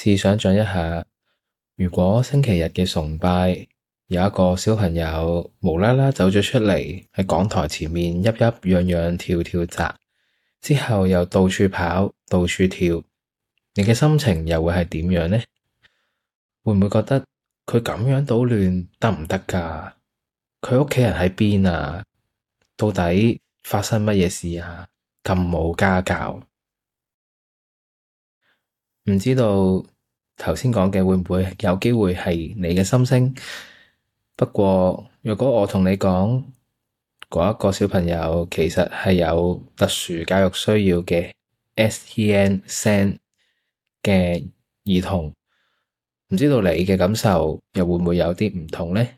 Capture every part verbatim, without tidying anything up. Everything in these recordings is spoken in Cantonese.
試想像一下，如果星期日嘅崇拜有一個小朋友無啦啦走咗出嚟喺講台前面，鬱鬱攘攘跳跳紮，之後又到處跑到處跳，你嘅心情又會係點樣呢？會唔會覺得佢咁樣搗亂得唔得㗎？佢屋企人喺邊啊？到底發生乜嘢事啊？咁冇家教。唔知道頭先講嘅會唔會有機會係你嘅心聲？不過如果我同你講嗰一個小朋友其實係有特殊教育需要嘅 S E N S E N 嘅兒童，唔知道你嘅感受又會唔會有啲唔同呢？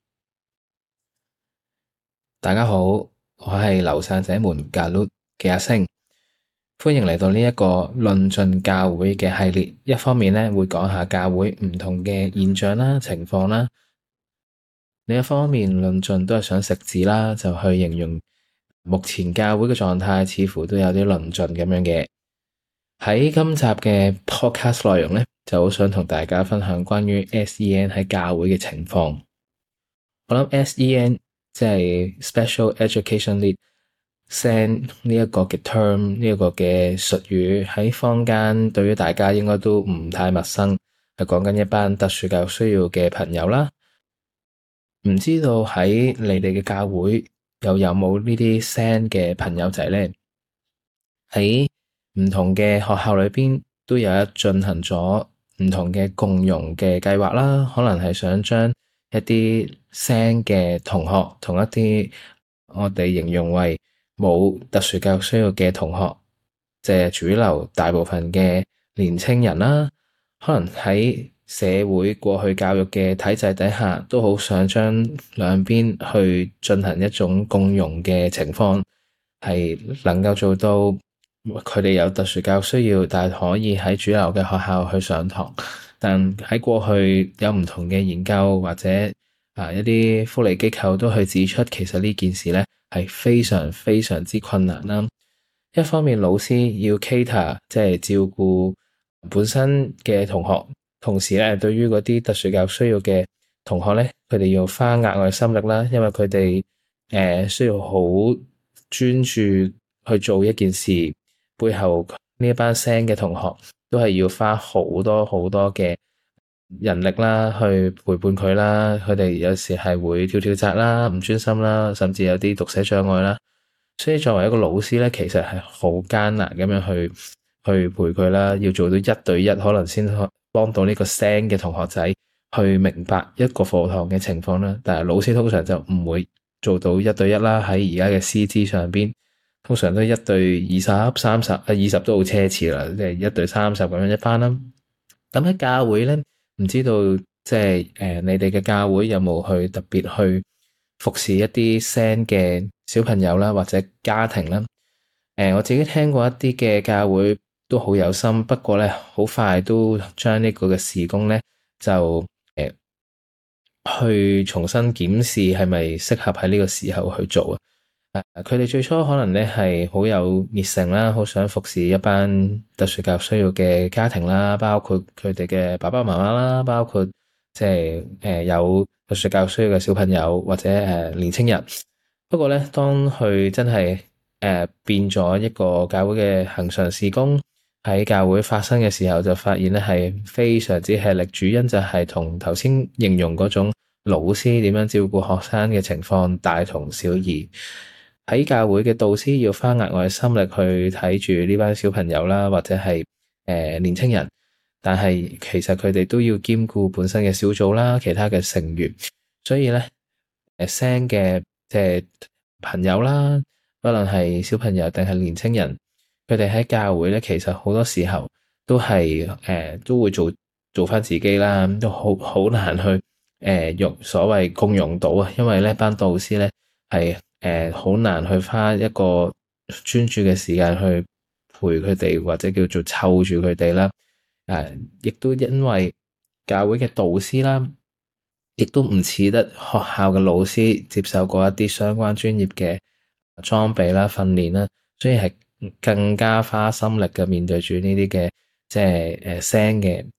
大家好，我係流散者們 Galut 嘅阿星。歡迎嚟到呢一個論盡教會嘅系列，一方面咧會講下教會唔同嘅現象啦、情況啦，另一方面論盡都係想食字啦，就去形容目前教會嘅狀態，似乎都有啲論盡咁樣嘅。喺今集嘅 podcast 內容咧，就好想同大家分享關於 S E N 喺教會嘅情況。我諗 S E N 即係 Special Education Need。S E N 呢一個嘅 term 呢一個嘅術語喺坊間對於大家應該都唔太陌生，係講緊一班特殊教育需要嘅朋友啦。唔知道喺你哋嘅教會又有冇呢啲 S E N 嘅朋友仔咧？喺唔同嘅學校裏邊都有一進行咗唔同嘅共融嘅計劃啦，可能係想將一啲 S E N 嘅同學同一啲我哋形容為冇特殊教育需要嘅同學，即係主流大部分嘅年青人啦，可能喺社會過去教育嘅體制底下，都好想將兩邊去進行一種共融嘅情況，係能夠做到佢哋有特殊教育需要，但係可以喺主流嘅學校去上堂。但喺過去有唔同嘅研究或者啊一啲福利機構都去指出，其實呢件事咧，係非常非常之困難啦。一方面老師要 cater，即係照顧本身嘅同學，同時咧對於嗰啲特殊教育需要嘅同學咧，佢哋要花額外心力啦，因為佢哋誒需要好專注去做一件事，背後呢一班 S E N 嘅同學都係要花好多好多嘅人力啦，去陪伴佢啦。佢哋有時係會跳跳紮啦，唔專心啦，甚至有啲讀寫障礙啦。所以作為一個老師咧，其實係好艱難咁樣去去陪佢啦，要做到一對一，可能先幫到呢個 S E N 嘅同學仔去明白一個課堂嘅情況啦。但係老師通常就唔會做到一對一啦。喺而家嘅師資上邊，通常都一對二十、三十啊，二十都好奢侈啦，即係一對三十咁樣一班啦。咁喺教會咧，唔知道即係誒，你哋嘅教會有冇去特別去服侍一啲 S E N 嘅小朋友啦，或者家庭啦？誒、呃，我自己聽過一啲嘅教會都好有心，不過咧好快都將呢個嘅事工咧就誒、呃、去重新檢視係咪適合喺呢個時候去做啊？佢哋最初可能咧係好有熱誠啦，好想服侍一班特殊教育需要嘅家庭啦，包括佢哋嘅爸爸媽媽啦，包括即係誒有特殊教育需要嘅小朋友或者誒、呃、年青人。不過咧，當佢真係誒、呃、變咗一個教會嘅恆常事工喺教會發生嘅時候，就發現咧係非常之吃力。主因就係同頭先形容嗰種老師點樣照顧學生嘅情況大同小異。喺教會嘅導師要花額外心力去睇住呢班小朋友啦，或者係誒、呃、年青人，但係其實佢哋都要兼顧本身嘅小組啦，其他嘅成員，所以咧誒 S E N 嘅即係朋友啦，不論係小朋友定係年青人，佢哋喺教會咧，其實好多時候都係誒、呃、都會做做返自己啦，都好好難去誒用、呃、所謂共融到啊，因為呢班導師咧係誒好難去花一個專注嘅時間去陪佢哋，或者叫做湊住佢哋啦。誒、呃，亦都因為教會嘅導師啦，亦都唔似得學校嘅老師接受過一啲相關專業嘅裝備啦、訓練啦，所以係更加花心力嘅面對住呢啲嘅即係誒 S E N 嘅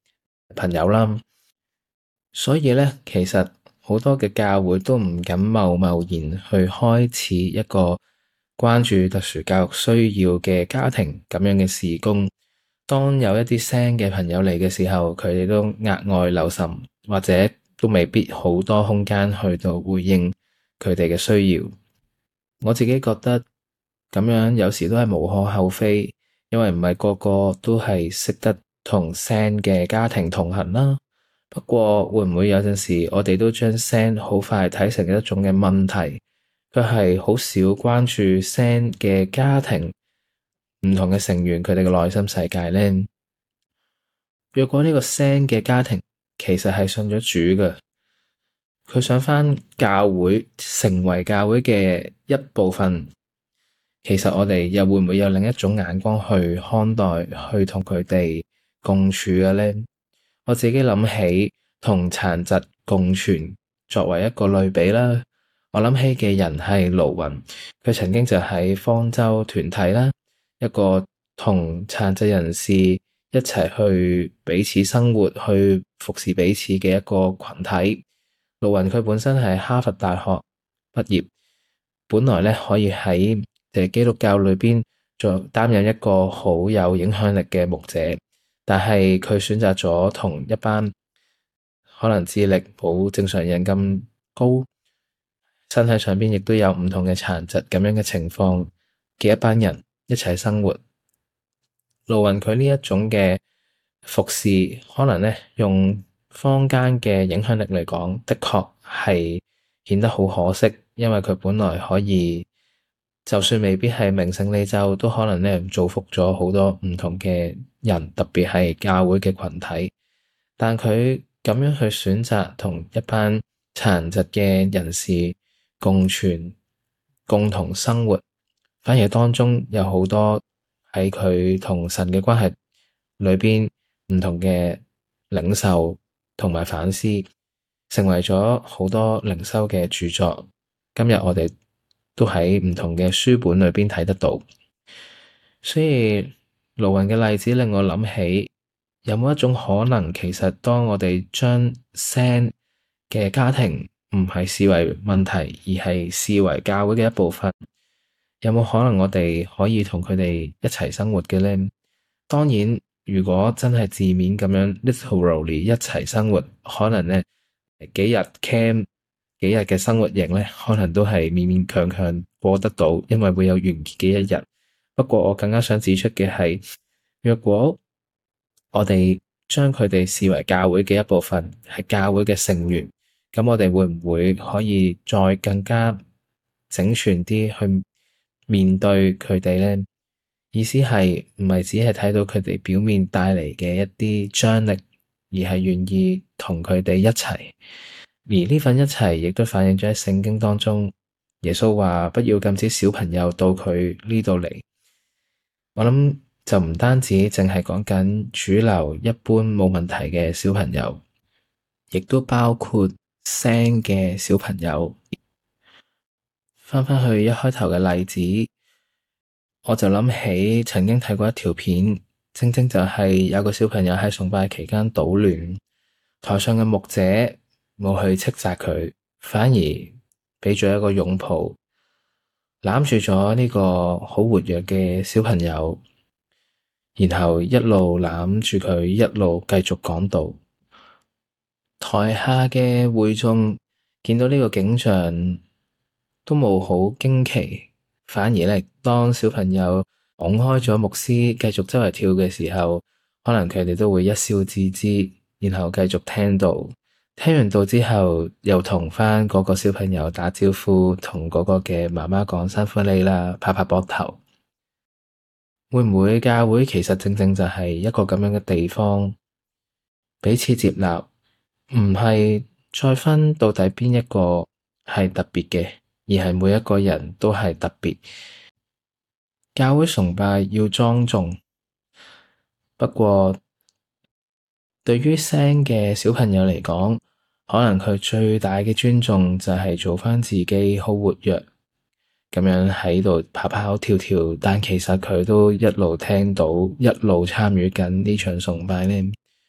朋友啦。所以咧，其實好多嘅教會都唔敢貿貿然去開始一個關注特殊教育需要嘅家庭咁樣嘅事工。當有一啲 SEN 嘅朋友嚟嘅時候，佢哋都額外留神，或者都未必好多空間去到回應佢哋嘅需要。我自己覺得咁樣有時都係無可厚非，因為唔係個個都係識得同 SEN 嘅家庭同行啦。不過會唔會有陣時我哋都將 SEN 好快睇成一種嘅問題，佢係好少關注 SEN 嘅家庭唔同嘅成員佢哋嘅內心世界呢？若果呢個 SEN 嘅家庭其實係信咗主嘅，佢想返教會成為教會嘅一部分，其實我哋又會唔會有另一種眼光去看待，去同佢哋共處嘅呢？我自己諗起同殘疾共存作為一個類比啦，我諗起嘅人係盧雲，佢曾經就喺方舟團體啦，一個同殘疾人士一齊去彼此生活、去服侍彼此嘅一個群體。盧雲佢本身係哈佛大學畢業，本來咧可以喺誒基督教裏邊做擔任一個好有影響力嘅牧者。但係佢選擇咗同一班可能智力冇正常人咁高，身體上邊亦都有唔同嘅殘疾咁樣嘅情況嘅一班人一齊生活。盧雲佢呢一種嘅服侍，可能咧用坊間嘅影響力嚟講，的確係顯得好可惜，因為佢本來可以，就算未必係名成利就，都可能咧造福咗好多唔同嘅人，特別係教會嘅群體。但佢咁樣去選擇同一班殘疾嘅人士共存、共同生活，反而當中有好多喺佢同神嘅關係裏邊唔同嘅領受同埋反思，成為咗好多靈修嘅著作。今日我哋都喺唔同嘅書本裏邊睇得到，所以盧雲嘅例子令我諗起，有冇一種可能，其實當我哋將 SEN 嘅家庭唔係視為問題，而係視為教會嘅一部分，有冇可能我哋可以同佢哋一齊生活嘅呢？當然，如果真係字面咁樣 literally 一齊生活，可能呢幾日 camp 幾日嘅生活營咧，可能都係勉勉強強過得到，因為會有完結嘅一日。不過我更加想指出嘅係，若果我哋將佢哋視為教會嘅一部分，係教會嘅成員，咁我哋會唔會可以再更加整全啲去面對佢哋咧？意思係唔係只係睇到佢哋表面帶嚟嘅一啲張力，而係願意同佢哋一齊。而呢份一齊亦都反映咗喺聖經當中，耶穌話不要禁止小朋友到佢呢度嚟。我諗就唔單止淨係講緊主流一般冇問題嘅小朋友，亦都包括 SEN 嘅小朋友。翻返去一開頭嘅例子，我就諗起曾經睇過一條片，正正就係有個小朋友喺崇拜期間搗亂，台上嘅牧者冇去斥責佢，反而畀咗一個擁抱，攬住咗呢個好活躍嘅小朋友，然後一路攬住佢，一路繼續講道。台下嘅會眾見到呢個景象，都冇好驚奇，反而咧，當小朋友拱開咗牧師繼續周圍跳嘅時候，可能佢哋都會一笑置之，然後繼續聽道。聽完道之後，又同翻嗰個小朋友打招呼，同嗰個嘅媽媽講辛苦你啦，拍拍膊頭。會唔會教會其實正正就係一個咁樣嘅地方，彼此接納，唔係再分到底邊一個係特別嘅，而係每一個人都係特別。教會崇拜要莊重，不過對於 SEN 嘅小朋友嚟講，可能佢最大嘅尊重就係做返自己好活躍咁樣喺度跑跑跳跳，但其實佢都一路聽到，一路參與緊呢場崇拜呢。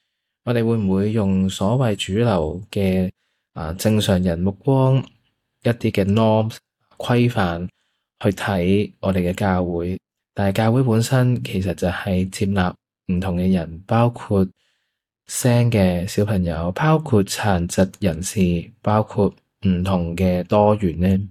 我哋會唔會用所謂主流嘅啊正常人目光一啲嘅 norms 規範去睇我哋嘅教會？但係教會本身其實就係接納唔同嘅人，包括聲嘅小朋友，包括殘疾人士，包括唔同嘅多元呢。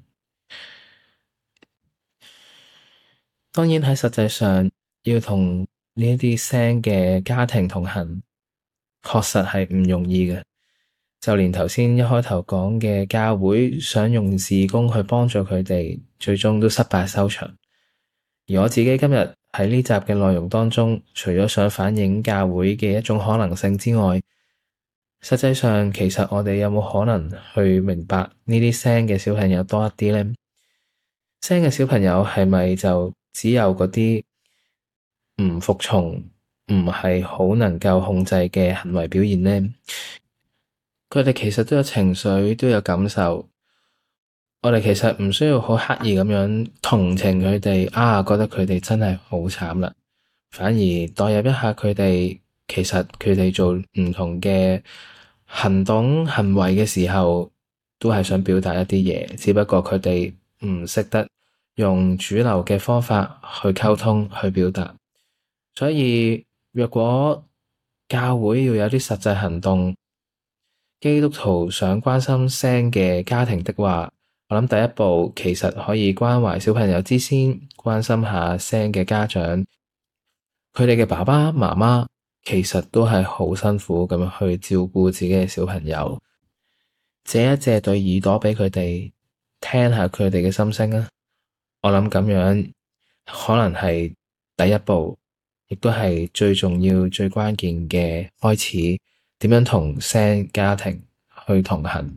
當然喺實際上要同呢一啲聲嘅家庭同行，確實係唔容易嘅。就連頭先一開頭講嘅教會想用事工去幫助佢哋，最終都失敗收場。而我自己今日喺呢集嘅內容當中，除咗想反映教會嘅一種可能性之外，實際上其實我哋有冇可能去明白呢啲聲嘅小朋友多一啲呢？聲嘅小朋友係咪就只有嗰啲唔服從、唔係好能夠控制嘅行為表現呢？佢哋其實都有情緒，都有感受。我哋其實唔需要好刻意咁樣同情佢哋啊，覺得佢哋真係好慘啦。反而代入一下佢哋，其實佢哋做唔同嘅行動行為嘅時候，都係想表達一啲嘢，只不過佢哋唔識得用主流嘅方法去溝通去表達。所以若果教會要有啲實際行動，基督徒想關心聲嘅家庭的話，我諗第一步其實可以關懷小朋友之先，關心下聲嘅家長，佢哋嘅爸爸媽媽其實都係好辛苦咁樣去照顧自己嘅小朋友，借一借對耳朵畀佢哋聽下佢哋嘅心聲啊！我諗咁樣可能係第一步，亦都係最重要、最關鍵嘅開始，點樣同聲家庭去同行。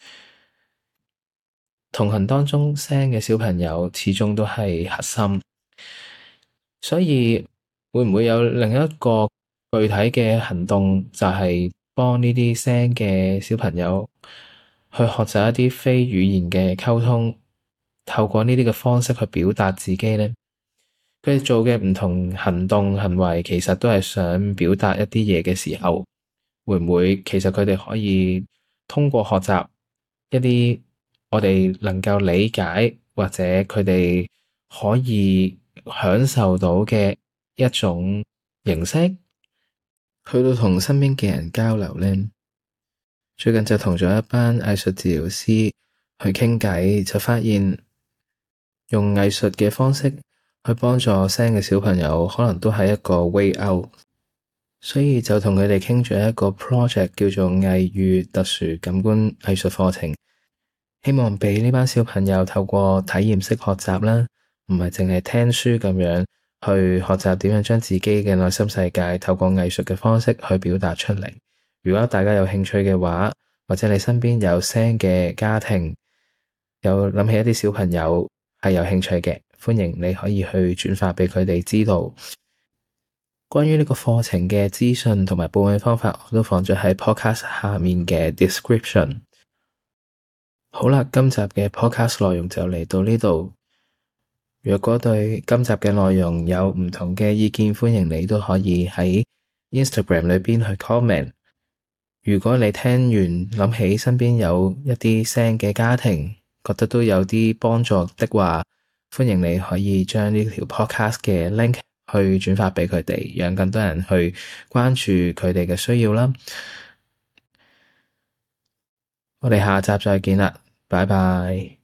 同行當中，聲嘅小朋友始終都係核心，所以會唔會有另一個具體嘅行動，就係幫呢啲聲嘅小朋友去學習一啲非語言嘅溝通，透過呢啲嘅方式去表達自己呢？佢哋做嘅唔同行動行為，其實都係想表達一啲嘢嘅時候，會唔會其實佢哋可以通過學習一啲我哋能夠理解或者佢哋可以享受到嘅一種形式，去到同身邊嘅人交流呢？最近就同咗一班藝術治療師去傾偈，就發現用藝術嘅方式去幫助聲嘅小朋友，可能都係一個 way out。所以就同佢哋傾咗一個 project 叫做藝遇特殊感官藝術課程。希望畀呢班小朋友透過體驗式學習啦，唔係淨係聽書咁樣去學習點樣將自己嘅內心世界透過藝術嘅方式去表達出嚟。如果大家有興趣嘅話，或者你身邊有聲嘅家庭，有諗起一啲小朋友係有興趣嘅，歡迎你可以去轉發畀佢哋知道。關於呢個課程嘅資訊同埋報名方法，我都放咗喺 podcast 下面嘅 description。好啦，今集嘅 podcast 內容就嚟到呢度。若果對今集嘅內容有唔同嘅意見，歡迎你都可以喺 Instagram 裏邊去 comment。如果你聽完諗起身邊有一啲聲嘅家庭，覺得都有啲幫助的話，歡迎你可以將呢條 podcast 嘅 link 去轉發畀佢哋，讓更多人去關注佢哋嘅需要啦。我哋下集再見啦，拜拜。